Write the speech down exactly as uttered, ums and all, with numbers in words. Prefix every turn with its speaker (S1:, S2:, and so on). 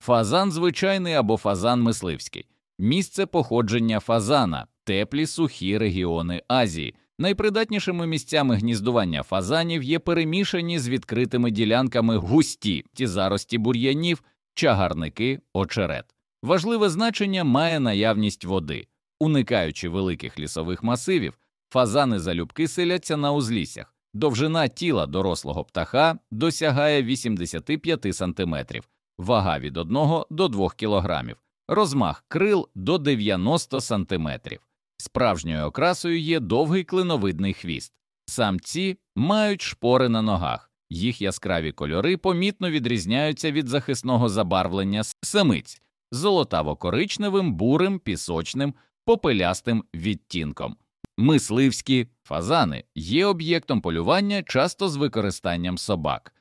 S1: Фазан звичайний або фазан мисливський. Місце походження фазана – теплі сухі регіони Азії. Найпридатнішими місцями гніздування фазанів є перемішані з відкритими ділянками густі ті зарості бур'янів, чагарники, очерет. Важливе значення має наявність води. Уникаючи великих лісових масивів, фазани залюбки селяться на узліссях. Довжина тіла дорослого птаха досягає вісімдесят п'ять сантиметрів, вага від одного до двох кілограмів, розмах крил до дев'яноста сантиметрів. Справжньою окрасою є довгий клиновидний хвіст. Самці мають шпори на ногах, їх яскраві кольори помітно відрізняються від захисного забарвлення самиць – золотаво-коричневим, бурим, пісочним, попелястим відтінком. Мисливські фазани є об'єктом полювання часто з використанням собак.